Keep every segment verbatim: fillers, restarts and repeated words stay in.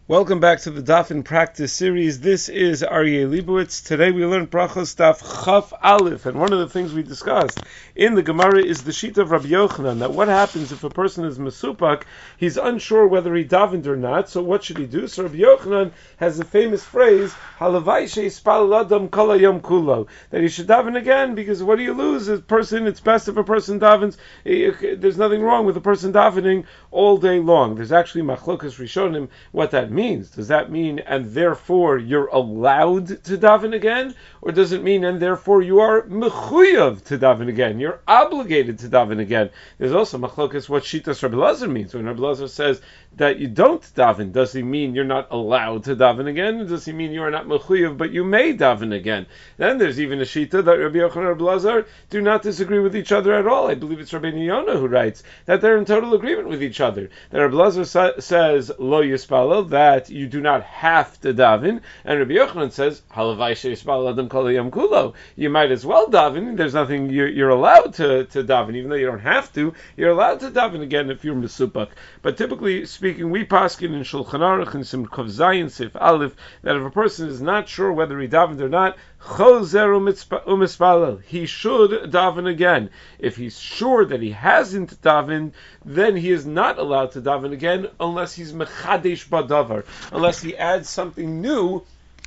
Welcome back to the Daf in Practice series. This is Aryeh Leibowitz. Today we learned Brachos Daf Chaf Aleph, and one of the things we discussed in the Gemara is the sheet of Rabbi Yochanan, that what happens if a person is mesupak, he's unsure whether he davened or not, so what should he do? So Rabbi Yochanan has the famous phrase, Halavai she'ispal adam kol hayom kulo, that he should daven again, because what do you lose? A person, it's best if a person davens, there's nothing wrong with a person davening all day long. There's actually machlokas rishonim what that means. means. Does that mean, and therefore you're allowed to daven again? Or does it mean, and therefore you are mechuyav to daven again? You're obligated to daven again. There's also machlokas what Shitas Rabbi Lazar means. When Rabbi Lazar says that you don't daven, does he mean you're not allowed to daven again? Or does he mean you are not mechuyav, but you may daven again? Then there's even a Shita that Rabbi Yochanan and Rabbi Lazar do not disagree with each other at all. I believe it's Rabbi Yonah who writes that they're in total agreement with each other. That Rabbi Lazar sa- says, Lo yispalel, that That you do not have to daven, and Rabbi Yochanan says, "Halavai she'ispal adam kol hayom kulo." You might as well daven. There's nothing you're, you're allowed to, to daven, even though you don't have to. You're allowed to daven again if you're mesupak. But typically speaking, we paskin in Shulchan Aruch and Simchav Zayin Sif Aleph that if a person is not sure whether he davened or not, chozer umispalel, he should daven again. If he's sure that he hasn't davened, then he is not allowed to daven again unless he's mechadesh badavar, unless he adds something new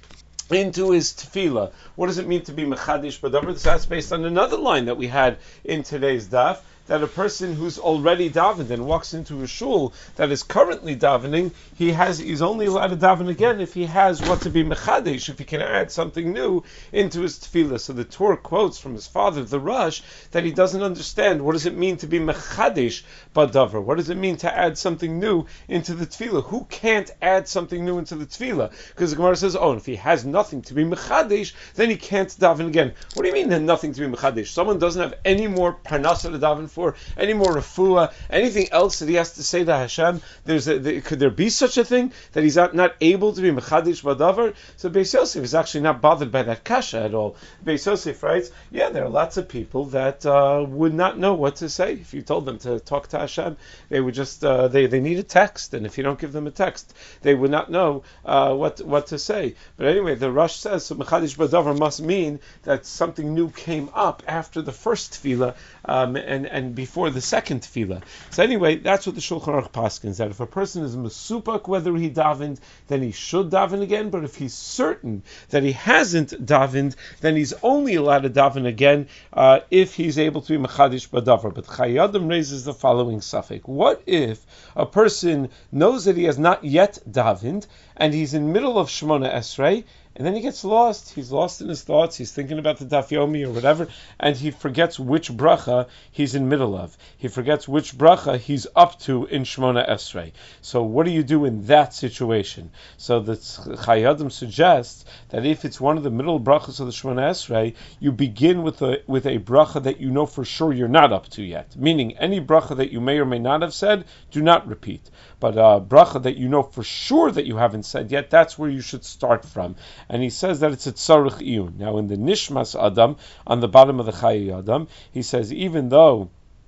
into his tefillah. What does it mean to be mechadesh badavar? That's based on another line that we had in today's daf, that a person who's already davened and walks into a shul that is currently davening, he has he's only allowed to daven again if he has what to be mechadesh, if he can add something new into his tefillah. So the Torah quotes from his father, the Rosh, that he doesn't understand what does it mean to be mechadesh badavar. What does it mean to add something new into the tefillah? Who can't add something new into the tefillah? Because the Gemara says, oh, if he has nothing to be mechadesh, then he can't daven again. What do you mean that nothing to be mechadesh? Someone doesn't have any more parnasa to daven for, any more refuah, anything else that he has to say to Hashem? There's a, there, could there be such a thing that he's not, not able to be mechadesh badavar? So Beis Yosef is actually not bothered by that kasha at all. Beis Yosef writes, yeah, there are lots of people that uh, would not know what to say if you told them to talk to Hashem. They would just uh, they they need a text, and if you don't give them a text, they would not know uh, what what to say. But anyway, the Rosh says so mechadesh badavar must mean that something new came up after the first tefillah um, and and before the second tefillah. So anyway, that's what the Shulchan Aruch paskins, that if a person is mesupak whether he davened, then he should daven again. But if he's certain that he hasn't davened, then he's only allowed to daven again uh, if he's able to be mechadesh badavar. But Chayei Adam raises the following suffix: what if a person knows that he has not yet davened and he's in middle of Shemona Esrei, and then he gets lost. He's lost in his thoughts. He's thinking about the Daf Yomi or whatever, and he forgets which bracha he's in middle of. He forgets which bracha he's up to in Shemona Esrei. So what do you do in that situation? So the Chayei Adam suggests that if it's one of the middle brachas of the Shemona Esrei, you begin with a with a bracha that you know for sure you're not up to yet. Meaning any bracha that you may or may not have said, do not repeat. But a bracha that you know for sure that you haven't said yet, that's where you should start from. And he says that it's a tzarich iyun. Now in the Nishmas Adam, on the bottom of the Chayei Adam, he says even though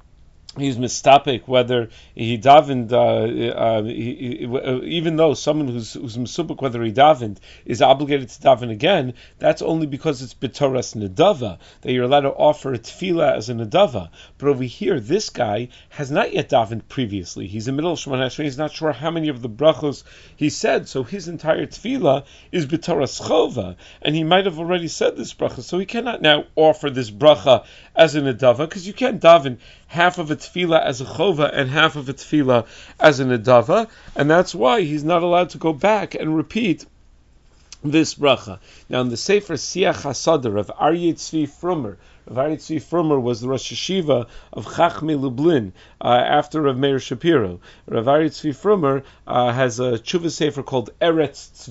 he's mistapik whether he davened, uh, uh, he, he, uh, even though someone who's who's mesupik whether he davened is obligated to daven again, that's only because it's b'toras nedava, that you're allowed to offer a tefillah as a nedava. But over here, this guy has not yet davened previously. He's in the middle of Shemona Esrei. He's not sure how many of the brachos he said, so his entire tefillah is b'toras chova, and he might have already said this bracha, so he cannot now offer this bracha as a nedava, because you can't daven half of a tefillah as a chova and half of a tefillah as a nedava, and that's why he's not allowed to go back and repeat this bracha. Now in the Sefer Siach HaSader of Aryeh Tzvi Frumer, Rav Aryeh Tzvi Frumer was the Rosh Yeshiva of Chachmei Lublin uh, after Rav Meir Shapiro. Rav Aryeh Tzvi Frumer uh, has a tshuva sefer called Eretz Tzvi,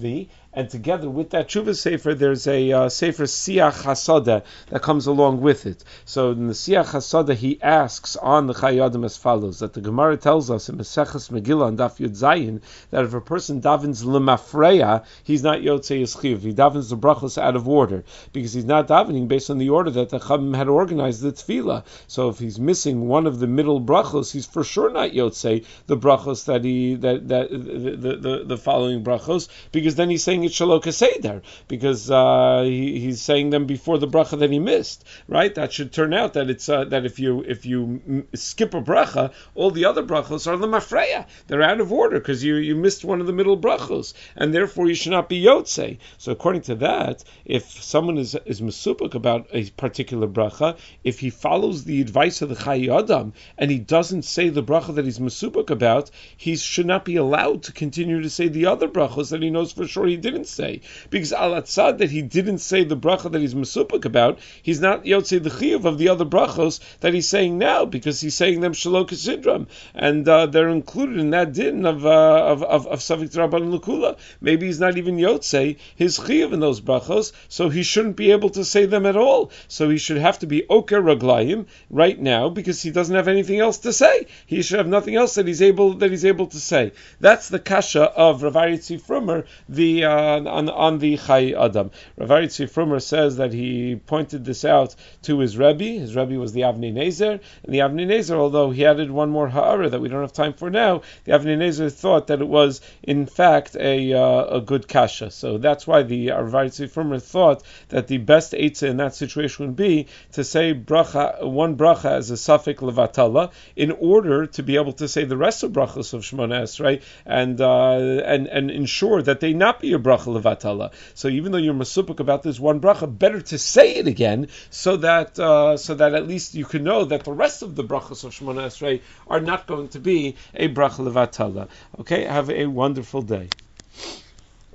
and together with that tshuva sefer, there's a uh, sefer Siach Hasoda that comes along with it. So in the Siach Hasoda, he asks on the Chayei Adam as follows, that the Gemara tells us in Maseches Megillah on Daf Yud Zayin, that if a person davens lemafreya, he's not yotzei yischiv. He davens the brachos out of order, because he's not davening based on the order that the Chachamim had organized the tefillah. So if he's missing one of the middle brachos, he's for sure not yotzei the brachos that he that that the the, the, the following brachos, because then he's saying it's shalok seder, because uh, he, he's saying them before the bracha that he missed. Right? That should turn out that it's uh, that if you if you m- skip a bracha, all the other brachos are lemafreya. They're out of order because you you missed one of the middle brachos, and therefore you should not be yotzei. So according to that, if someone is is mesupuk about a particular bracha, if he follows the advice of the Chayei Adam and he doesn't say the bracha that he's mesupuk about, he should not be allowed to continue to say the other brachos that he knows for sure he didn't say. Because al atzad that he didn't say the bracha that he's mesupuk about, he's not yotzei the chiyuv of the other brachos that he's saying now, because he's saying them shalok sidram, and uh, they're included in that din of uh, of of, of Savik Rabban Lukula. Maybe he's not even yotzei his chiyuv in those brachos, so he shouldn't be able to say them at all. So he should have to be oker raglayim right now, because he doesn't have anything else to say. He should have nothing else that he's able that he's able to say. That's the kasha of Rav Aryeh Tzvi Frumer the uh, on on the Chayei Adam. Rav Aryeh Tzvi Frumer says that he pointed this out to his Rebbe. His Rebbe was the Avnei Nezer, and the Avnei Nezer, although he added one more ha'ara that we don't have time for now, the Avnei Nezer thought that it was in fact a uh, a good kasha. So that's why the Rav Aryeh Tzvi Frumer thought that the best eitzah in that situation would be to say bracha, one bracha as a suffix levatala, in order to be able to say the rest of brachos of Shemona Esrei, and uh, and and ensure that they not be a bracha levatala. So even though you're masupuk about this one bracha, better to say it again, so that uh, so that at least you can know that the rest of the brachos of Shemona Esrei are not going to be a bracha levatala. Okay, have a wonderful day.